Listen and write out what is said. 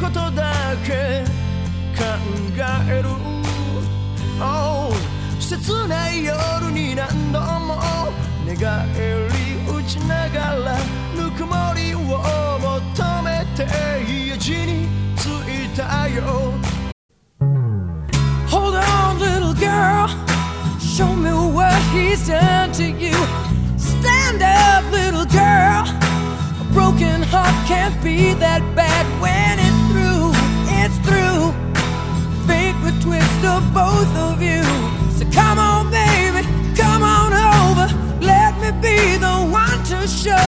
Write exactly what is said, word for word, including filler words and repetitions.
ことだけ考える、oh、切ない夜に何度も寝返り打ちながらぬくもりを求めて家路に着いたよ。 Hold on little girl, show me what he's done to you. Stand up little girl, a broken heart can't be that bad. When it's through, it's through. Fate would twist of both of you. So come on baby, come on over, let me be the one to show